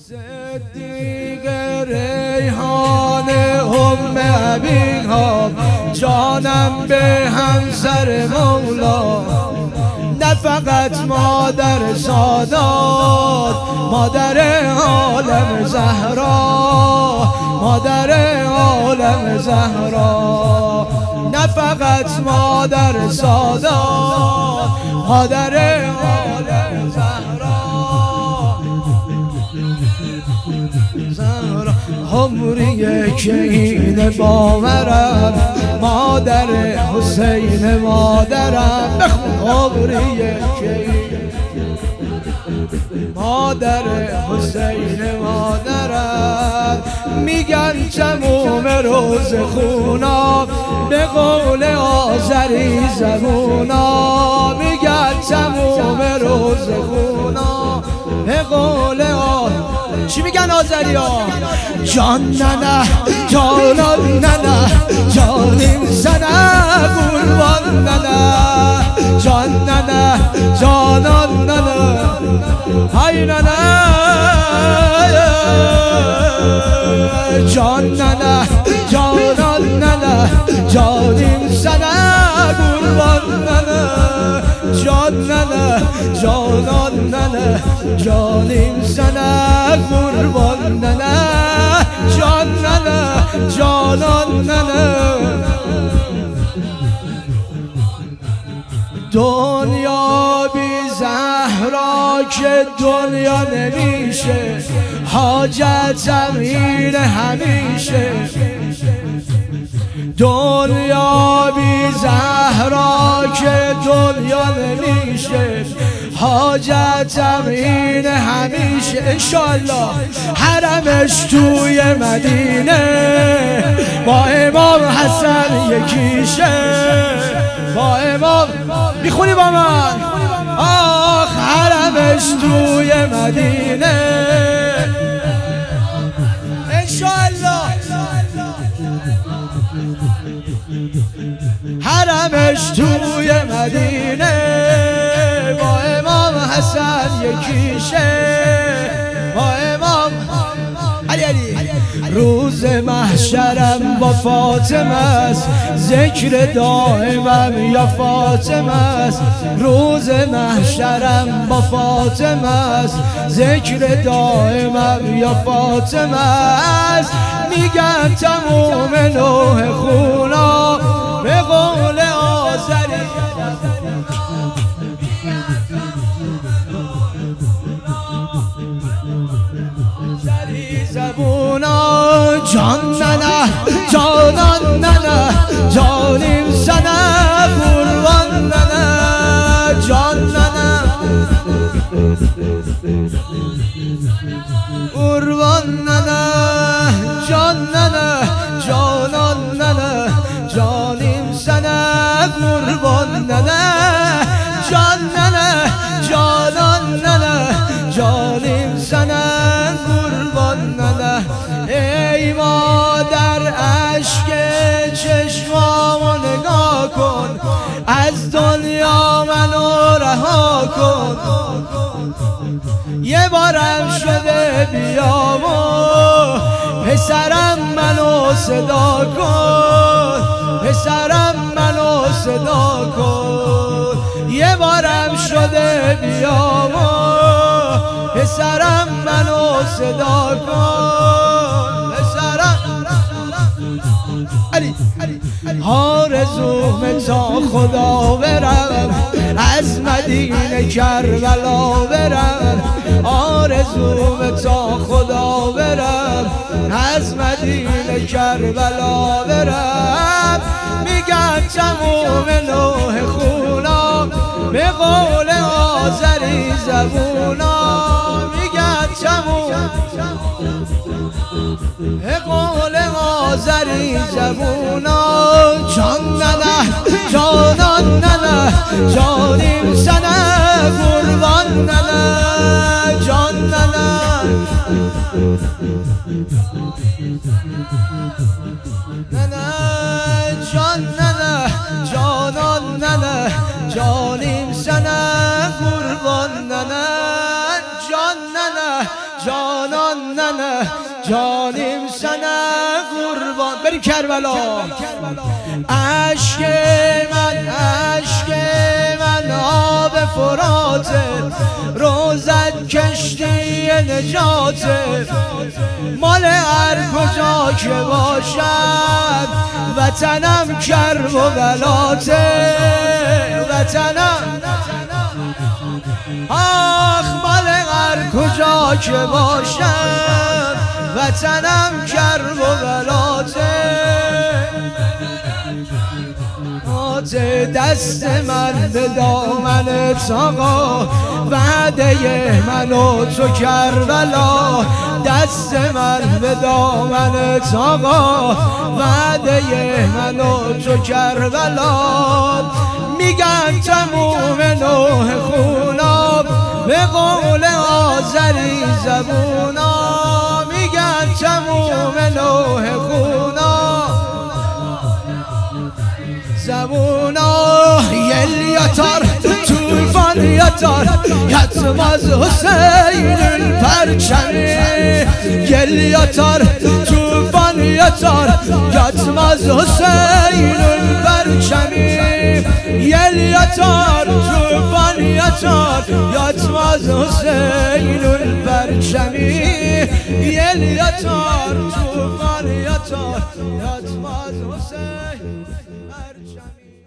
صدیق ریحان ابیها جانم به همسر مولا، نه فقط مادر سادات، مادر عالم زهرا، مادر عالم زهرا، نه فقط مادر سادات، مادر عالم زهرا. عمریه که این باورم، مادر حسین مادرم، بخون عمریه که مادر حسین مادرم. میگن تموم روز خونا، به قول آذری زبونا، میگن تموم روز خونا، به قول چی میگن آذری ها؟ جان ننه جانان ننه جانیم سنه قربان ننه، جان ننه جانان ننه های ننه، جان ننه جانان ننه جانیم سنه قربان ننه، جان ننه جانان ننه جانیم سنه قربان ننه، جان ننه جانان ننه. دنیا بی زهرا که دنیا نمیشه، حاجتم اینه همیشه. دنیا بی زهرا که دنیا نمیشه، حاجتم اینه همیشه. انشالله حرمش توی مدینه، با امام حسن یکیشه، با امام میخونی با من؟ آخ حرمش توی مدینه انشالله، حرمش توی مدینه، با امام حسن یکیشه، با امام علی. روز محشرم با فاطمه است، ذکر دائمم یا فاطمه است. روز محشرم با فاطمه است، ذکر دائمم یا فاطمه است. میگن تموم نوح خونا، به قول آذری زبونا، جان ننه جانان ننه جانیم سنه قربان ننه، جان ننه قربان ننه، جان ننه جانان ننه جانیم سنه قربان ننه، جان ننه جانان ننه جانیم سنه قربان ننه. ای مادر اشک چشمامو نگاه کن، از دنیا منو رها کن. یه بارم شده بیام و پسرم منو صدا کن، پسرم منو صدا کن. یه بارم شده بیام و پسرم منو صدا کن، پسرم علی. آرزومه تا خدا برم، از مدینه کربلا برم. آرزومه تا خدا برم، از مدینه کربلا برم. میگن تموم نوح خونا، به قول آذری زبونا، میگن تموم به قول آذری زبونا. جان ننه جانان ننه جانیم سنه قربان ننه، جان ننه ننه جان ننه جانان ننه جانیم سنه قربان ننه، جان ننه جانان ننه جانیم سنه قربان. بریم کربلا. عشق من آب فراته، روزت کشتی نجاته، مال هر کجا که باشد وطنم کرب و بلاته، وطنم آخ مال هر کجا که باشد وطنم کرب و بلاته. دست من به دامنت آقا، وعده من و تو کربلا، دست من به دامنت آقا، وعده من و تو کربلا. میگن تموم نوح خونا، به قول آذری زبونا، میگن تموم نوح خونا زبونا. یل یتر توفان یتر یتم از حسین الپرچمی، یل یتر توفان یتر یتم از حسین الپرچمی، یل یتر توفان یتر یتم از حسین الپرچمی، یل یتر توفان یتر یتم از حسین الپرچمی.